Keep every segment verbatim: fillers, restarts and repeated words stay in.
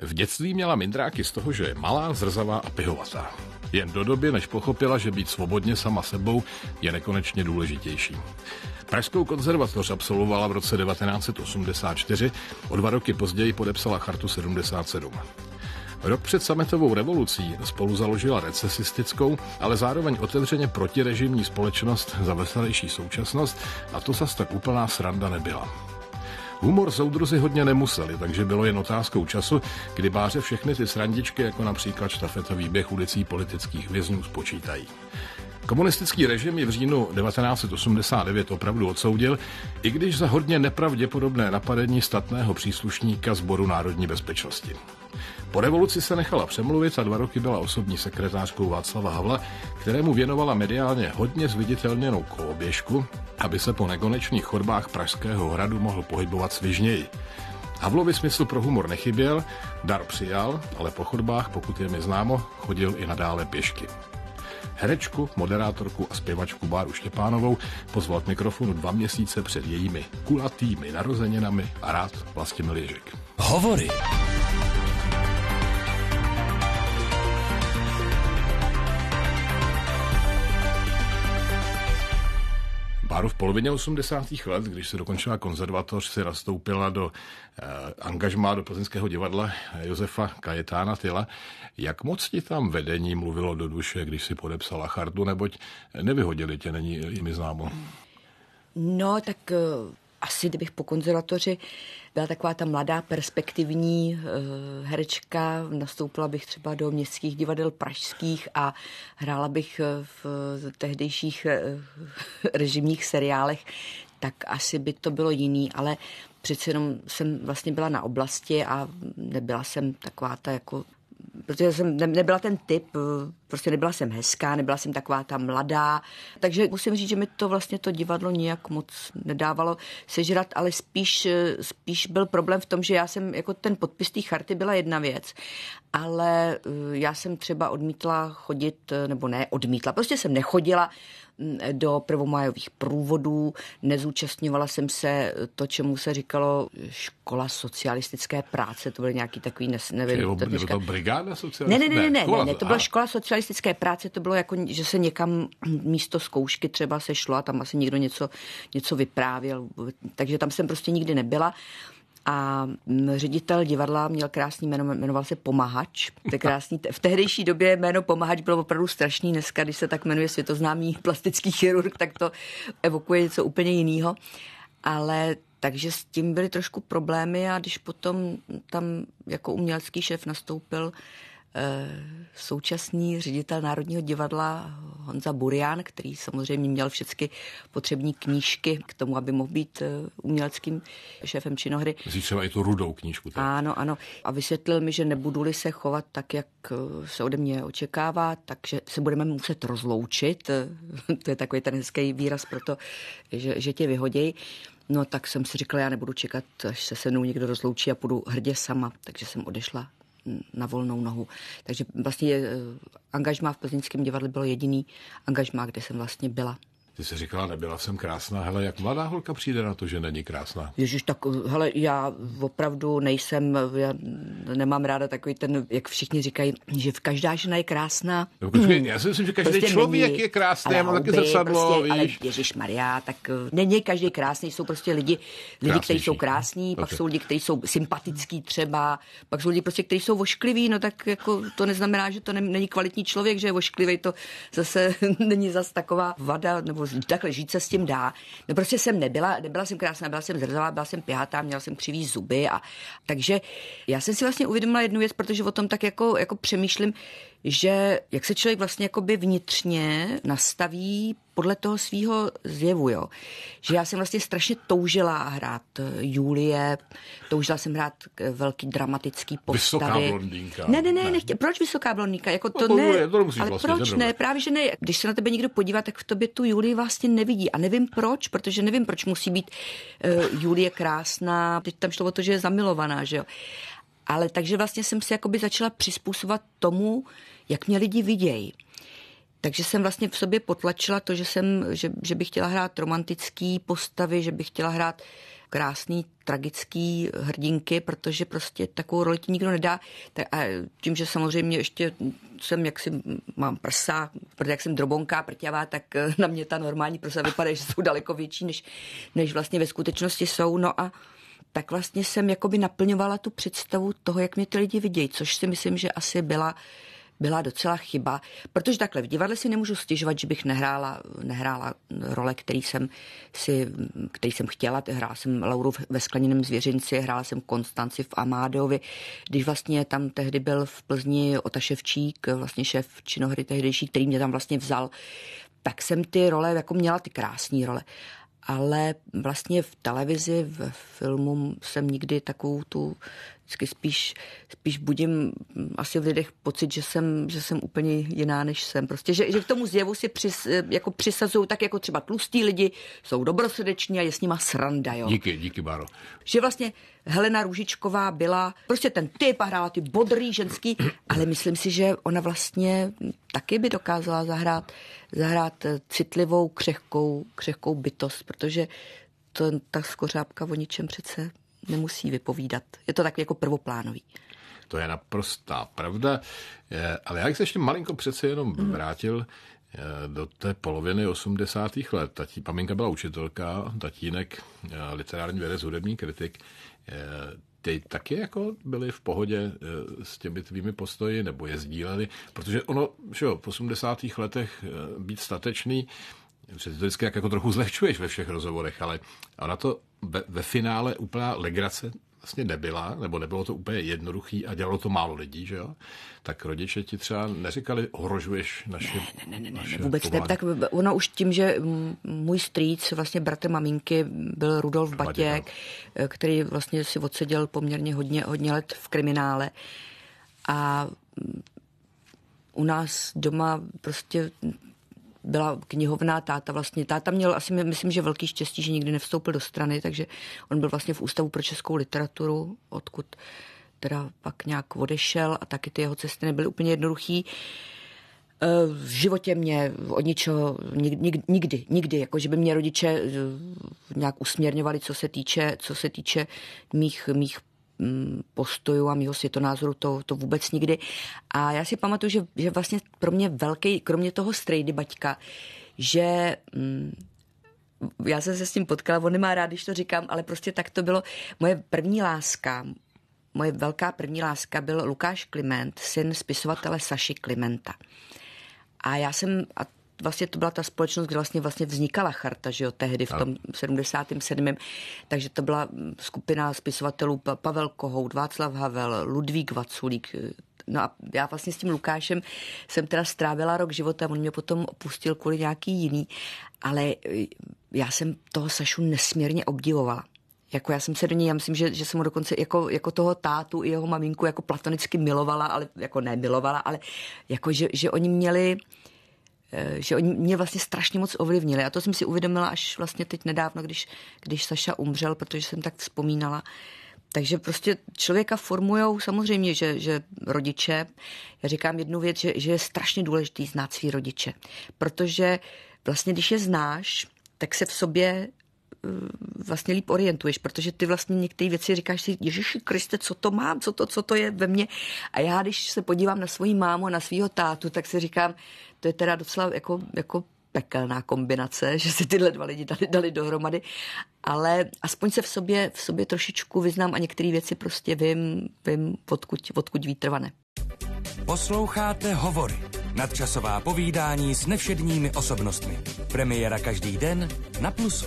V dětství měla mindráky z toho, že je malá, zrzavá a pihovatá. Jen do doby, než pochopila, že být svobodně sama sebou je nekonečně důležitější. Pražskou konzervatoř absolvovala v roce devatenáct set osmdesát čtyři, o dva roky později podepsala chartu sedmdesát sedm. Rok před sametovou revolucí spolu založila recesistickou, ale zároveň otevřeně protirežimní společnost za veselější současnost a to zas tak úplná sranda nebyla. Humor soudruzi hodně nemuseli, takže bylo jen otázkou času, kdy báře všechny ty srandičky, jako například štafetový běh ulicí politických vězňů, spočítají. Komunistický režim ji v říjnu devatenáct set osmdesát devět opravdu odsoudil, i když za hodně nepravděpodobné napadení statného příslušníka Sboru národní bezpečnosti. Po revoluci se nechala přemluvit a dva roky byla osobní sekretářkou Václava Havla, kterému věnovala mediálně hodně zviditelněnou koloběžku, aby se po nekonečných chodbách Pražského hradu mohl pohybovat svižněji. Havlovi smysl pro humor nechyběl, dar přijal, ale po chodbách, pokud je mi známo, chodil i nadále pěšky. Herečku, moderátorku a zpěvačku Báru Štěpánovou pozval k mikrofonu dva měsíce před jejími kulatými narozeninami a rád Vlastimil Ježek. Hovory. Báru, v polovině osmdesátých let, když se dokončila konzervatoř, si nastoupila do eh, angažmá do Plzeňského divadla Josefa Kajetána Tyla. Jak moc ti tam vedení mluvilo do duše, když si podepsala chartu, neboť nevyhodili tě, není mi známo? No, tak uh, asi kdybych po konzervatoři byla taková ta mladá perspektivní uh, herečka, nastoupila bych třeba do městských divadel pražských a hrála bych v uh, tehdejších uh, režimních seriálech, tak asi by to bylo jiný, ale přece jenom jsem vlastně byla na oblasti a nebyla jsem taková ta jako... Protože jsem nebyla ten typ, prostě nebyla jsem hezká, nebyla jsem taková ta mladá, takže musím říct, že mi to vlastně to divadlo nijak moc nedávalo sežrat, ale spíš, spíš byl problém v tom, že já jsem, jako ten podpis té charty byla jedna věc, ale já jsem třeba odmítla chodit, nebo ne odmítla, prostě jsem nechodila do prvomájových průvodů, nezúčastňovala jsem se to, čemu se říkalo škola socialistické práce, to byl nějaký takový, nevím. Nebo to, dneška... to brigáda socialistické? Ne, ne, ne, ne, ne, ne, ne, to byla a... škola socialistické práce, to bylo jako, že se někam místo zkoušky třeba se šlo a tam asi někdo něco, něco vyprávěl, takže tam jsem prostě nikdy nebyla. A ředitel divadla měl krásný jméno, jmenoval se Pomahač. To je krásný. V tehdejší době jméno Pomahač bylo opravdu strašný. Dneska, když se tak jmenuje světoznámý plastický chirurg, tak to evokuje něco úplně jiného. Ale takže s tím byly trošku problémy a když potom tam jako umělecký šéf nastoupil současný ředitel Národního divadla Honza Burian, který samozřejmě měl všechny potřební knížky k tomu, aby mohl být uměleckým šéfem činohry. Myslíš třeba i tu rudou knížku. Tak? Ano, ano. A vysvětlil mi, že nebudu-li se chovat tak, jak se ode mě očekává, takže se budeme muset rozloučit. To je takový ten hezký výraz pro to, že, že tě vyhodějí. No tak jsem si říkala, já nebudu čekat, až se se mnou někdo rozloučí a půjdu hrdě sama. Takže jsem odešla na volnou nohu. Takže vlastně angažmá v Plzeňském divadle bylo jediný angažmá, kde jsem vlastně byla. Ty jsi říkala, nebyla jsem krásná. Hele, jak mladá holka přijde na to, že není krásná? Ježiš, tak hele, já opravdu nejsem, já nemám ráda takový ten, jak všichni říkají, že každá žena je krásná. No, počkej, já si myslím, že každý prostě člověk není, je krásný, já mám taky zrcadlo, prostě, ale ježišmarja, tak není každý krásný, jsou prostě lidi, lidi, kteří jsou krásní, okay. Pak jsou lidi, kteří jsou sympatický třeba, pak jsou lidi prostě, kteří jsou voškliví, no tak jako to neznamená, že to není kvalitní člověk, že je vošklivý, to zase není zase taková vada, nebo takhle žít se s tím dá. No prostě jsem nebyla, nebyla jsem krásná, byla jsem zrzavá, byla jsem pěhatá, měla jsem křivý zuby a takže já jsem si vlastně uvědomila jednu věc, protože o tom tak jako, jako přemýšlím, že jak se člověk vlastně jakoby vnitřně nastaví podle toho svýho zjevu, jo. Že já jsem vlastně strašně toužila hrát Julie, toužila jsem hrát velký dramatický postavy. Vysoká blondýnka. Ne, ne, ne, ne. Nechtě, proč vysoká blondýnka? Jako to no, ne, to ale vlastně proč zebrovat. ne? Právě, že ne. Když se na tebe někdo podívá, tak v tobě tu Julii vlastně nevidí. A nevím proč, protože nevím, proč musí být uh, Julie krásná. Teď tam šlo o to, že je zamilovaná, že jo. Ale takže vlastně jsem se jakoby začala přizpůsobovat tomu, jak mě lidi vidějí. Takže jsem vlastně v sobě potlačila to, že, jsem, že, že bych chtěla hrát romantický postavy, že bych chtěla hrát krásný, tragický hrdinky, protože prostě takovou roli ti nikdo nedá. A tím, že samozřejmě ještě jsem, jak si mám prsa, protože jak jsem drobonká, prťavá, tak na mě ta normální prsa vypadá, že jsou daleko větší, než, než vlastně ve skutečnosti jsou. No a tak vlastně jsem jakoby naplňovala tu představu toho, jak mě ty lidi vidějí, což si myslím, že asi byla byla docela chyba, protože takhle v divadle si nemůžu stěžovat, že bych nehrála, nehrála role, který jsem, si, který jsem chtěla. Hrála jsem Lauru ve Skleněném zvěřinci, hrála jsem Konstanci v Amádeovi, když vlastně tam tehdy byl v Plzni Ota Ševčík, vlastně šéf činohry tehdejší, který mě tam vlastně vzal, tak jsem ty role jako měla ty krásné role. Ale vlastně v televizi, v filmu jsem nikdy takovou tu, vždycky spíš, spíš budím asi v lidech pocit, že jsem, že jsem úplně jiná, než jsem. Prostě, že, že k tomu zjevu si přis, jako přisazují tak jako třeba tlustí lidi, jsou dobrosrdeční a je s nima sranda. Jo. Díky, díky, Báro. Že vlastně Helena Růžičková byla prostě ten typ a hrála ty bodrý ženský, ale myslím si, že ona vlastně taky by dokázala zahrát, zahrát citlivou, křehkou, křehkou bytost, protože to, ta skořápka o ničem přece nemusí vypovídat. Je to tak jako prvoplánový. To je naprostá pravda, ale já bych se ještě malinko přece jenom vrátil do té poloviny osmdesátých let. Tatí, maminka byla učitelka, tatínek literární vědec, hudební kritik. Ty taky jako byli v pohodě s těmi tvými postoji, nebo je sdíleli? Protože ono, že jo, v osmdesátých letech být statečný, že to vždycky jako trochu zlehčuješ ve všech rozhovorech, ale ona to ve, ve finále úplná legrace vlastně nebyla, nebo nebylo to úplně jednoduchý a dělalo to málo lidí, že jo? Tak rodiče ti třeba neříkali, ohrožuješ naše Ne, ne, ne, ne, ne vůbec ne. Tak ono už tím, že můj strýc, vlastně bratr maminky, byl Rudolf Batěk, který vlastně si odseděl poměrně hodně, hodně let v kriminále a u nás doma prostě byla knihovná, táta vlastně, táta měl asi, myslím, že velký štěstí, že nikdy nevstoupil do strany, takže on byl vlastně v Ústavu pro českou literaturu, odkud teda pak nějak odešel a taky ty jeho cesty nebyly úplně jednoduchý. V životě mě od ničeho nikdy, nikdy, nikdy, jako že by mě rodiče nějak usměrňovali, co se týče, co se týče mých, mých postojů a mýho světonázoru, to, to vůbec nikdy. A já si pamatuju, že, že vlastně pro mě velký, kromě toho strejdy baťka, že mm, já jsem se s tím potkala, on nemá rád, když to říkám, ale prostě tak to bylo. Moje první láska, moje velká první láska byl Lukáš Kliment, syn spisovatele Saši Klimenta. A já jsem, a vlastně to byla ta společnost, kde vlastně, vlastně vznikala charta, že jo, tehdy v tom sedmdesátém sedmém Takže to byla skupina spisovatelů Pavel Kohout, Václav Havel, Ludvík Vaculík. No a já vlastně s tím Lukášem jsem teda strávila rok života, on mě potom opustil kvůli nějaký jiný, ale já jsem toho Sašu nesmírně obdivovala. Jako já jsem se do něj, já myslím, že, že jsem ho dokonce jako, jako toho tátu i jeho maminku jako platonicky milovala, ale jako nemilovala, ale jako, že, že oni měli že oni mě vlastně strašně moc ovlivnili. A to jsem si uvědomila až vlastně teď nedávno, když, když Saša umřel, protože jsem tak vzpomínala. Takže prostě člověka formujou samozřejmě, že, že rodiče. Já říkám jednu věc, že, že je strašně důležitý znát svý rodiče. Protože vlastně, když je znáš, tak se v sobě vlastně líp orientuješ, protože ty vlastně některé věci říkáš si, Ježiši Kriste, co to mám, co to, co to je ve mně. A já, když se podívám na svoji mámu, na svýho tátu, tak si říkám, to je teda docela jako, jako pekelná kombinace, že si tyhle dva lidi dali, dali dohromady, ale aspoň se v sobě, v sobě trošičku vyznám a některé věci prostě vím, vím odkud, odkud vítr vane. Posloucháte Hovory, nadčasová povídání s nevšedními osobnostmi. Premiéra každý den na Plusu.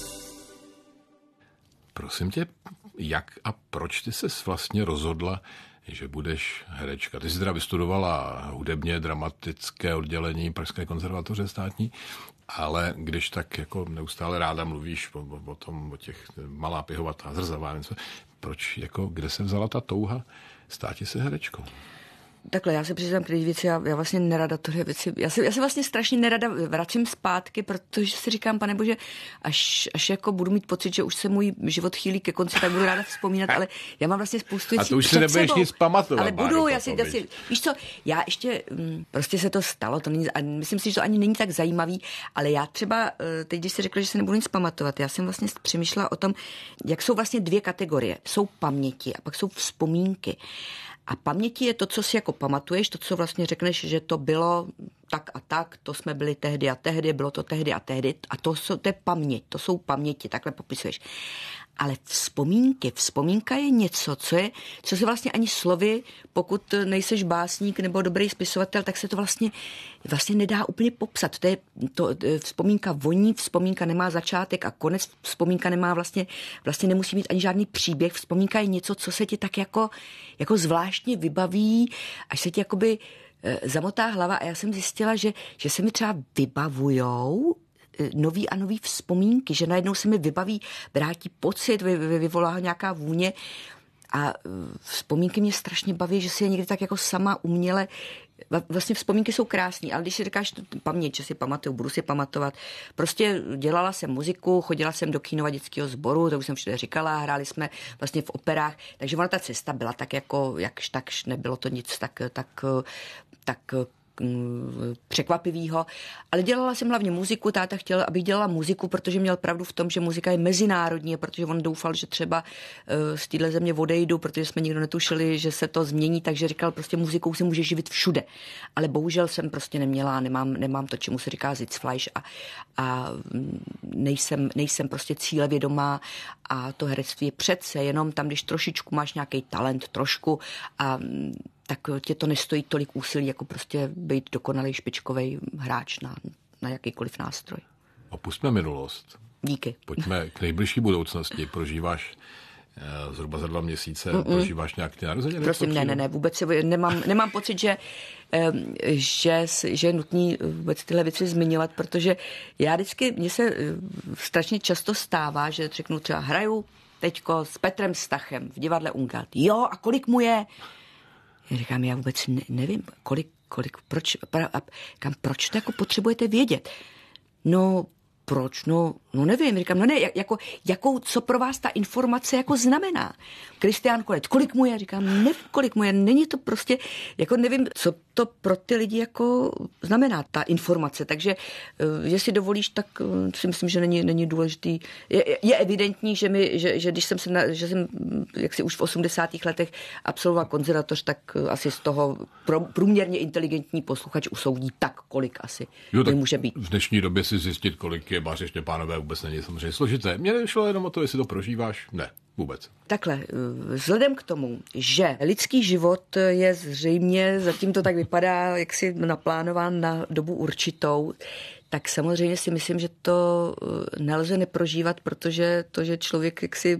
Prosím tě, jak a proč ty ses vlastně rozhodla, že budeš herečka? Ty jsi teda vystudovala hudebně dramatické oddělení Pražské konzervatoře státní, ale když tak jako neustále ráda mluvíš o, o tom, o těch Malá Pihovatá, Zrzavá, něco, proč, jako, kde se vzala ta touha státi se herečkou? takhle, já se přiznám k věci, já, já vlastně nerada tohle věci, já se, já se vlastně strašně nerada vracím zpátky, protože si říkám, pane bože, až, až jako budu mít pocit, že už se můj život chýlí ke konci, tak budu ráda vzpomínat, ale já mám vlastně spoustu věcí. A to už si nebudeš nic pamatovat. Ale budu, já si, já si, víš co, já ještě, prostě se to stalo, to není, a myslím si, že to ani není tak zajímavý, ale já třeba, teď když jsi řekla, že se nebudu nic pamatovat, já jsem vlastně přemýšlela o tom, jak jsou vlastně dvě kategorie. Jsou paměti a pak jsou vzpomínky. A paměti je to, co si jako pamatuješ, to, co vlastně řekneš, že to bylo tak a tak, to jsme byli tehdy a tehdy, bylo to tehdy a tehdy a to, jsou, to je paměť, to jsou paměti, takhle popisuješ. Ale vzpomínky, vzpomínka je něco, co je, co se vlastně ani slovy, pokud nejseš básník nebo dobrý spisovatel, tak se to vlastně, vlastně nedá úplně popsat. To je, to, vzpomínka voní, vzpomínka nemá začátek a konec, vzpomínka nemá vlastně, vlastně nemusí mít ani žádný příběh. Vzpomínka je něco, co se ti tak jako, jako zvláštně vybaví, až se ti jakoby zamotá hlava a já jsem zjistila, že, že se mi třeba vybavujou nový a nový vzpomínky, že najednou se mi vybaví, vrátí pocit, vy, vy, vyvolá nějaká vůně a vzpomínky mě strašně baví, že si je někdy tak jako sama uměle, vlastně vzpomínky jsou krásný, ale když si říkáš paměť, že si pamatuju, budu si pamatovat, prostě dělala jsem muziku, chodila jsem do kínova dětského sboru, to už jsem všude říkala, hráli jsme vlastně v operách, takže ona ta cesta byla tak jako, jakž takž, nebylo to nic tak, tak, tak překvapivýho, ale dělala jsem hlavně muziku, táta chtěl, abych dělala muziku, protože měl pravdu v tom, že muzika je mezinárodní, protože on doufal, že třeba z téhle země odejdu, protože jsme nikdo netušili, že se to změní, takže říkal, prostě muzikou se může živit všude. Ale bohužel jsem prostě neměla, nemám, nemám to, čemu se říká Sitzfleisch a, a nejsem, nejsem prostě cílevědomá a to herectví je přece jenom tam, když trošičku máš nějaký talent, trošku a tak tě to nestojí tolik úsilí, jako prostě být dokonalý špičkový hráč na, na jakýkoliv nástroj. Opustme minulost. Díky. Pojďme k nejbližší budoucnosti. Prožíváš eh, zhruba za dva měsíce, Mm-mm. prožíváš nějak ty narozeniny? Prosím, ne, ne, ne, vůbec si, nemám, nemám pocit, že, eh, že, že je nutný vůbec tyhle věci zmiňovat, protože já vždycky, mně se eh, strašně často stává, že řeknu třeba hraju teďko s Petrem Stachem v divadle Ungart. Jo, a kolik mu je? Já říkám, já vůbec ne, nevím, kolik, kolik, proč, kam, proč to jako potřebujete vědět? No, proč? No, no nevím, říkám, no ne, jako, jakou, co pro vás ta informace jako znamená? Kristián Kolec, kolik mu je? Říkám, nevím, kolik mu je, není to prostě, jako nevím, co to pro ty lidi jako znamená, ta informace, takže jestli dovolíš, tak si myslím, že není, není důležitý. Je, je evidentní, že, mi, že, že když jsem se, na, že jsem jaksi už v osmdesátých letech absolvoval konzervatoř, tak asi z toho pro, průměrně inteligentní posluchač usoudí tak, kolik asi jo, tak může být. V dnešní době si zjistit, kolik je Báře Štěpánové, vůbec není samozřejmě složité. Mně šlo jenom o to, jestli to prožíváš. Ne, vůbec. Takhle, vzhledem k tomu, že lidský život je zřejmě, zatím to tak vypadá, jak si naplánován na dobu určitou, tak samozřejmě si myslím, že to nelze neprožívat, protože to, že člověk jaksi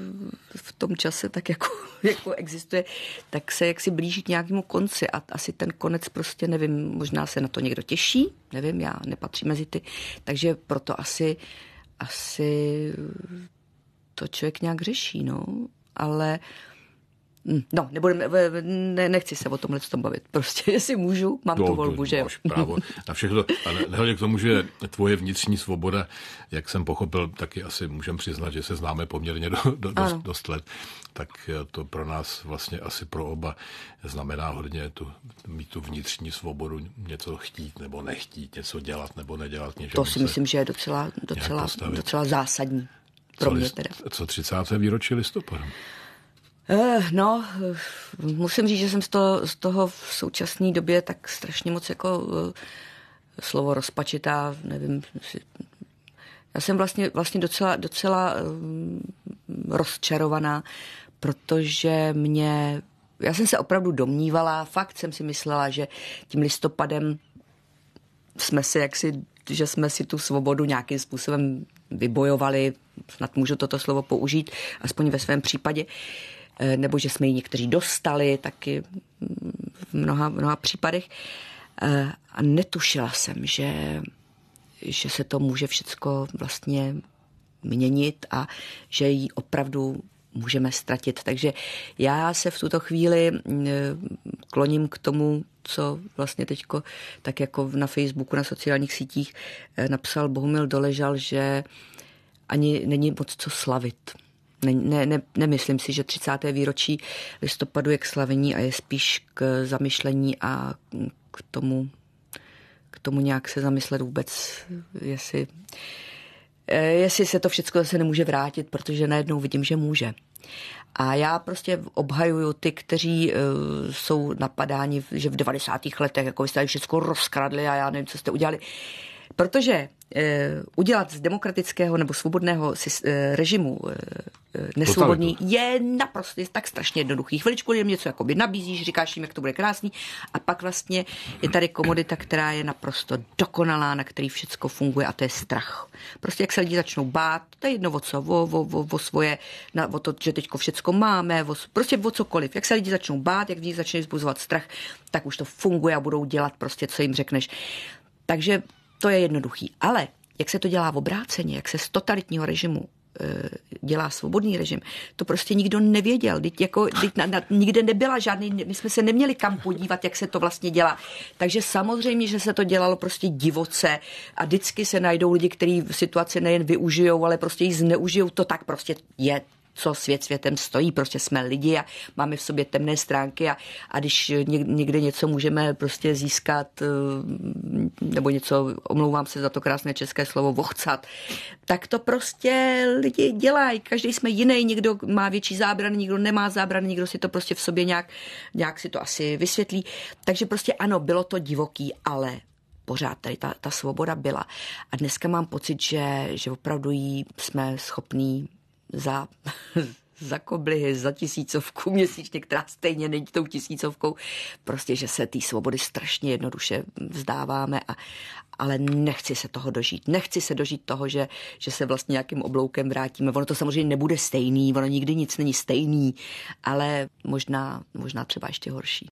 v tom čase tak jako, jako existuje, tak se jaksi blíží k nějakému konci a asi ten konec prostě nevím, možná se na to někdo těší, nevím, já nepatřím mezi ty, takže proto asi, asi to člověk nějak řeší, no, ale no, nebudeme, ne, nechci se o tomhle tom bavit. Prostě, jestli můžu, mám to, tu volbu, že jo. Máš právo na všechno. A nehledě k tomu, že tvoje vnitřní svoboda, jak jsem pochopil, taky asi můžem přiznat, že se známe poměrně do, do, dost, dost let, tak to pro nás vlastně asi pro oba znamená hodně tu, mít tu vnitřní svobodu, něco chtít nebo nechtít, něco dělat nebo nedělat. To si myslím, že je docela, docela, docela zásadní pro co mě list, teda. Co třicáté výročí listopadu? No, musím říct, že jsem z toho, z toho v současné době tak strašně moc jako slovo rozpačitá, nevím, já jsem vlastně, vlastně docela, docela rozčarovaná, protože mě, já jsem se opravdu domnívala, fakt jsem si myslela, že tím listopadem jsme si jaksi, že jsme si tu svobodu nějakým způsobem vybojovali, snad můžu toto slovo použít, aspoň ve svém případě, nebo že jsme ji někteří dostali, taky v mnoha, mnoha případech. A netušila jsem, že, že se to může všecko vlastně měnit a že ji opravdu můžeme ztratit. Takže já se v tuto chvíli kloním k tomu, co vlastně teďko, tak jako na Facebooku, na sociálních sítích napsal Bohumil Doležal, že ani není moc co slavit. Ne, ne, ne, nemyslím si, že třicáté výročí listopadu je k slavení a je spíš k zamyšlení a k tomu, k tomu nějak se zamyslet vůbec, jestli, jestli se to všechno zase nemůže vrátit, protože najednou vidím, že může. A já prostě obhajuju ty, kteří uh, jsou napadáni, že v devadesátých letech jako vy jste všechno rozkradli a já nevím, co jste udělali. Protože eh, udělat z demokratického nebo svobodného eh, režimu eh, nesvobodný je naprosto je tak strašně jednoduchý. Chviličku jim něco jakoby nabízíš, říkáš jim, jak to bude krásný a pak vlastně je tady komodita, která je naprosto dokonalá, na který všecko funguje a to je strach. Prostě jak se lidi začnou bát, to je jedno o co, o, o, o, o svoje, na, o to, že teďko všecko máme, o, prostě o cokoliv. Jak se lidi začnou bát, jak v nich začne vzbuzovat strach, tak už to funguje a budou dělat prostě, co jim řekneš. Takže to je jednoduchý. Ale jak se to dělá v obráceně, jak se z totalitního režimu e, dělá svobodný režim, to prostě nikdo nevěděl. Teď jako, teď na, na, nikde nebyla žádný, my jsme se neměli kam podívat, jak se to vlastně dělá. Takže samozřejmě, že se to dělalo prostě divoce a vždycky se najdou lidi, kteří situaci nejen využijou, ale prostě ji zneužijou. To tak prostě je, co svět světem stojí, prostě jsme lidi a máme v sobě temné stránky a, a když někde něco můžeme prostě získat nebo něco, omlouvám se za to krásné české slovo, vochcat, tak to prostě lidi dělají. Každý jsme jiný, někdo má větší zábrany, někdo nemá zábrany, někdo si to prostě v sobě nějak, nějak si to asi vysvětlí. Takže prostě ano, bylo to divoký, ale pořád tady ta, ta svoboda byla. A dneska mám pocit, že, že opravdu jí jsme schopní za, za koblihy, za tisícovku měsíčně, která stejně není tou tisícovkou, prostě, že se té svobody strašně jednoduše vzdáváme, a, ale nechci se toho dožít. Nechci se dožít toho, že, že se vlastně nějakým obloukem vrátíme. Ono to samozřejmě nebude stejný, ono nikdy nic není stejný, ale možná, možná třeba ještě horší.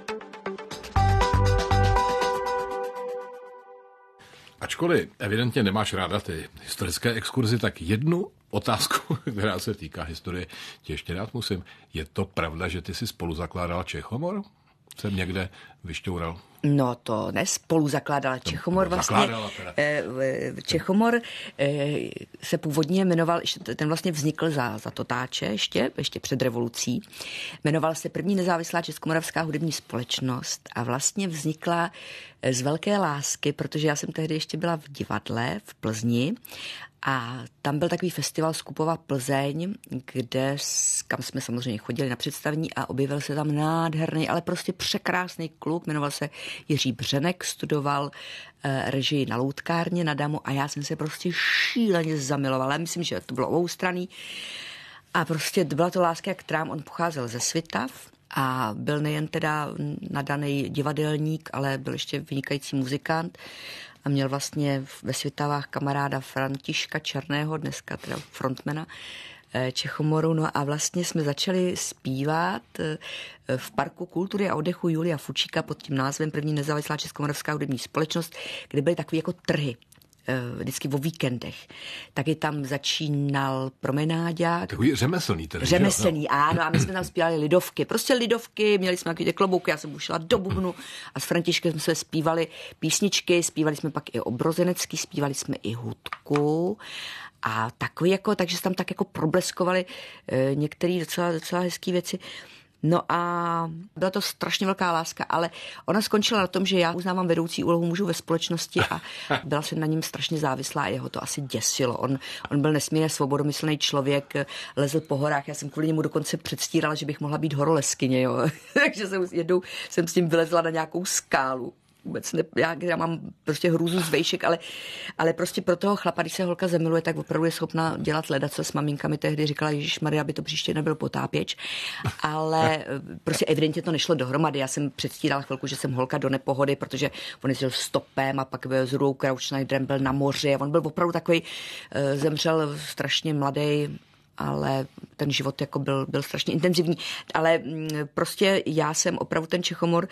Ačkoliv evidentně nemáš ráda ty historické exkurzy, tak jednu otázku, která se týká historie, tě ještě rád musím. Je to pravda, že ty jsi spoluzakládal Čechomor? Jsem někde vyšťoural. No to ne, spolu zakládala Čechomor vlastně. Čechomor se původně jmenoval, ten vlastně vznikl za, za Totáče ještě, ještě před revolucí. Jmenoval se První nezávislá Českomoravská hudební společnost a vlastně vznikla z velké lásky, protože já jsem tehdy ještě byla v divadle v Plzni a tam byl takový festival Skupova Plzeň, kde, kam jsme samozřejmě chodili na představení a objevil se tam nádherný, ale prostě překrásný kluk, jmenoval se Jiří Břenek, studoval e, režii na loutkárně na Damu a já jsem se prostě šíleně zamilovala. Myslím, že to bylo oboustranný a prostě byla to láska jak trám. On pocházel ze Svitav a byl nejen teda nadaný divadelník, ale byl ještě vynikající muzikant a měl vlastně ve Svitavách kamaráda Františka Černého, dneska teda frontmana Čechomoru. No a vlastně jsme začali zpívat v Parku kultury a oddechu Julia Fučíka pod tím názvem První nezávislá Českomoravská hudební společnost, kde byly takové jako trhy. Vždycky o víkendech. Taky tam začínal promenáďák. Takový řemeslný tedy. Řemeslný, ano. A my jsme tam zpívali lidovky. Prostě lidovky, měli jsme takový klobouky, já jsem ušla do bubnu a s Františkem jsme zpívali písničky, zpívali jsme pak i obrozenecký, zpívali jsme i hudku. A takový jako, takže se tam tak jako probleskovali e, některé docela, docela hezké věci. No a byla to strašně velká láska, ale ona skončila na tom, že já uznávám vedoucí úlohu mužů ve společnosti a byla jsem na něm strašně závislá a jeho to asi děsilo. On, on byl nesmírně svobodomyslný člověk, lezl po horách, já jsem kvůli němu dokonce předstírala, že bych mohla být horolezkyně, jo. Takže jsem jednou jsem s tím vylezla na nějakou skálu. Vůbec ne, já, já mám prostě hrůzu z vejšek, ale, ale prostě pro toho chlapa, když se holka zamiluje, tak opravdu je schopna dělat ledaco. S maminkami tehdy říkala, ježišmarja, aby to příště nebyl potápěč, ale prostě evidentně to nešlo dohromady. Já jsem předstírala chvilku, že jsem holka do nepohody, protože on jezdil stopem a pak s Rudou Krautschneiderem byl na moři a on byl opravdu takový, zemřel strašně mladý ale ten život jako byl, byl strašně intenzivní. Ale prostě já jsem opravdu ten Čechomor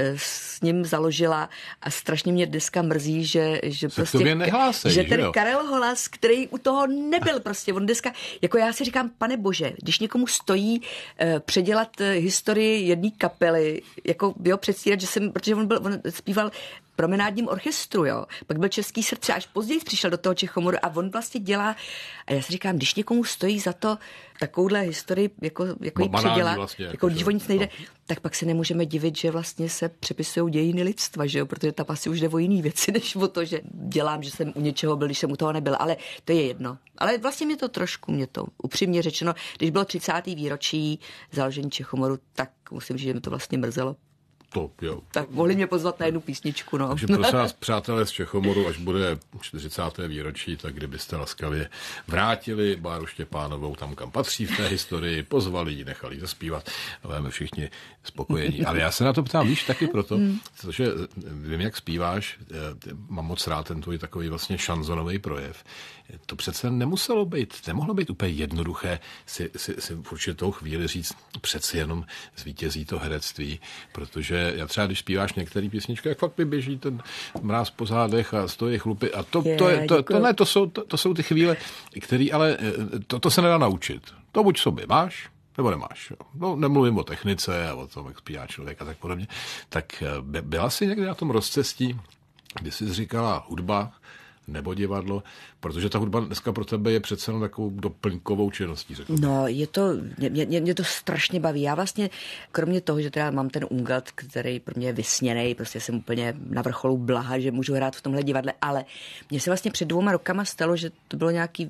s ním založila a strašně mě dneska mrzí, že, že prostě, nehlásej, že že ten jo? Karel Holas, který u toho nebyl prostě, on dneska, jako já si říkám, pane bože, když někomu stojí uh, předělat uh, historii jedné kapely, jako jo, předstírat, že jsem, protože on byl, on zpíval promenádním orchestru, jo. Pak byl Český srdce, až později přišel do toho Čechomoru a on vlastně dělá, a já si říkám, když někomu stojí za to takovouhle historii, jako, jako jí předělat, vlastně, jako když o nic nejde, no. Tak pak se nemůžeme divit, že vlastně se přepisují dějiny lidstva, že jo, protože tam asi už jde o jiný věci, než o to, že dělám, že jsem u něčeho byl, když jsem u toho nebyl, ale to je jedno. Ale vlastně mě to trošku, mě to upřímně řečeno, když bylo třicáté výročí založení Čechomoru, tak musím říct, že mi to vlastně mrzelo. To, jo. Tak mohli mě pozvat na jednu písničku, no. Takže prosím vás, přátelé z Čechomoru, až bude čtyřicáté výročí, tak kdybyste laskavě vrátili Báru Štěpánovou tam, kam patří v té historii, pozvali ji, nechali ji zaspívat, budeme všichni spokojení. Ale já se na to ptám, víš, taky proto, protože vím, jak zpíváš, mám moc rád ten tvůj takový vlastně šanzonový projev. To přece nemuselo být, nemohlo být úplně jednoduché si, si, si v určitou chvíli říct, přeci jenom zvítězí to herectví, protože já třeba, když zpíváš některé písničky, jak fakt mi běží ten mráz po zádech a stojí chlupy a to, to, je, to, to, ne, to, jsou, to, to jsou ty chvíle, které ale to, to se nedá naučit. To buď sobě máš, nebo nemáš. No, nemluvím o technice a o tom, jak zpívá člověk a tak podobně. Tak byla jsi někdy na tom rozcestí, kdy jsi říkala hudba nebo divadlo, protože ta hudba dneska pro tebe je přece jenom takovou doplňkovou činností. Řekl. No, je to, mě, mě, mě to strašně baví. Já vlastně, kromě toho, že teda mám ten ungat, který pro mě je vysněnej, prostě jsem úplně na vrcholu blaha, že můžu hrát v tomhle divadle, ale mně se vlastně před dvouma rokama stalo, že to bylo nějaký,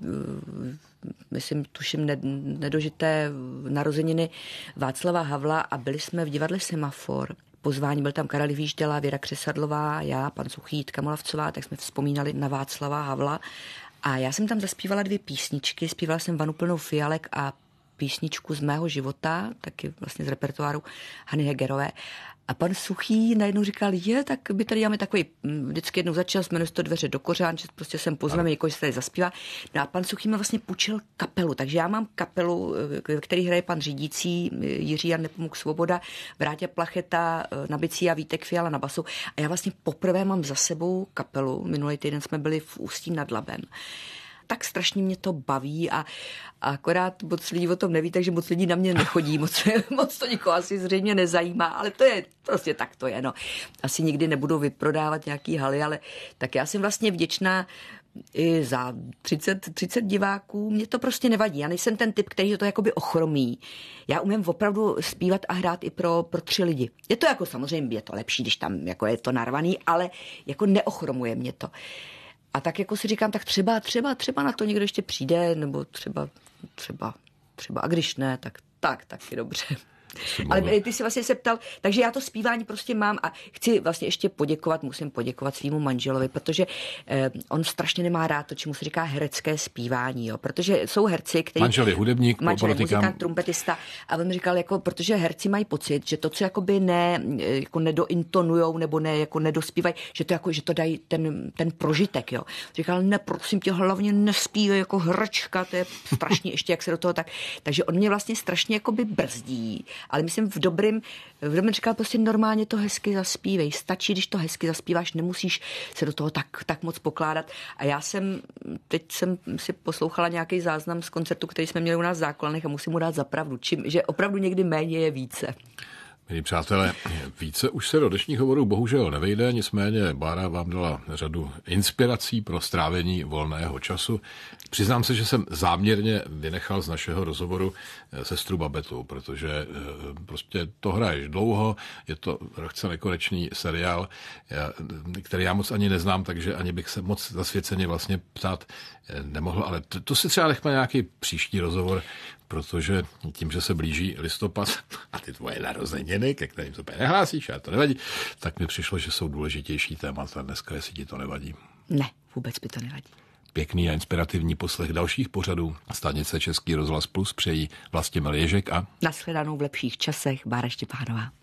myslím, tuším, nedožité narozeniny Václava Havla a byli jsme v divadle Semafor. Pozvání byl tam Karel Výžděla, Věra Křesadlová, já, pan Suchý, Jitka Molavcová, tak jsme vzpomínali na Václava Havla. A já jsem tam zaspívala dvě písničky, zpívala jsem Vanu plnou fialek a písničku z mého života, taky vlastně z repertoáru Hany Hegerové. A pan Suchý najednou říkal, je, tak by tady máme takový, vždycky jednou za čas, jmenuje se to Dveře do kořán, že prostě sem pozveme, někoho se tady zaspívá. No a pan Suchý mi vlastně půjčil kapelu, takže já mám kapelu, ve který hraje pan řídící Jiří Jan Nepomuk Svoboda, Vráťa Placheta na bicí a Vítek Fiala na basu. A já vlastně poprvé mám za sebou kapelu, minulý týden jsme byli v Ústí nad Labem. Tak strašně mě to baví a, a akorát moc lidí o tom neví, takže moc lidí na mě nechodí, moc, moc to nikoho asi zřejmě nezajímá, ale to je prostě tak to je, no. Asi nikdy nebudou vyprodávat nějaký haly, ale tak já jsem vlastně vděčná i za třicet, třicet diváků, mě to prostě nevadí. Já nejsem ten typ, který to jakoby ochromí. Já umím opravdu zpívat a hrát i pro, pro tři lidi. Je to jako samozřejmě, je to lepší, když tam jako je to narvaný, ale jako neochromuje mě to. A tak jako si říkám, tak třeba, třeba, třeba na to někdo ještě přijde, nebo třeba, třeba, třeba, a když ne, tak, tak, tak je dobře. Ale ty si vlastně se ptal, takže já to zpívání prostě mám a chci vlastně ještě poděkovat, musím poděkovat svýmu manželovi, protože eh, on strašně nemá rád to, čemu se říká herecké zpívání, jo, protože jsou herci, kteří... Manžel je hudebník, manžel je muzikant, trumpetista a on mi říkal, jako, protože herci mají pocit, že to, co jakoby ne, jako nedointonujou nebo ne, jako nedospívají, že to, jako, že to dají ten, ten prožitek, jo. Říkal, ne, prosím tě, hlavně nespívej jako hračka, to je strašně ještě, jak se do toho tak... Takže on mě vlastně strašně jakoby brzdí. Ale myslím v dobrým, v dobrým říkal prostě normálně to hezky zaspívej. Stačí, když to hezky zaspíváš, nemusíš se do toho tak, tak moc pokládat. A já jsem, teď jsem si poslouchala nějaký záznam z koncertu, který jsme měli u nás v Zákolanech a musím mu dát za pravdu, čím, že opravdu někdy méně je více. Milí přátelé, více už se do dnešních hovorů bohužel nevejde, nicméně Bára vám dala řadu inspirací pro strávení volného času. Přiznám se, že jsem záměrně vynechal z našeho rozhovoru sestru Babetu, protože prostě to hraješ dlouho, je to lehce nekonečný seriál, který já moc ani neznám, takže ani bych se moc zasvěceně vlastně ptát nemohl, ale to, to si třeba nechme nějaký příští rozhovor, protože tím, že se blíží listopad a ty tvoje narozeniny, ke kterým se nehlásíš, a to nevadí, tak mi přišlo, že jsou důležitější témata dneska, jestli ti to nevadí. Ne, vůbec by to nevadí. Pěkný a inspirativní poslech dalších pořadů stanice Český rozhlas Plus přejí Vlastimil Ježek a nashledanou v lepších časech Bára Štěpánová.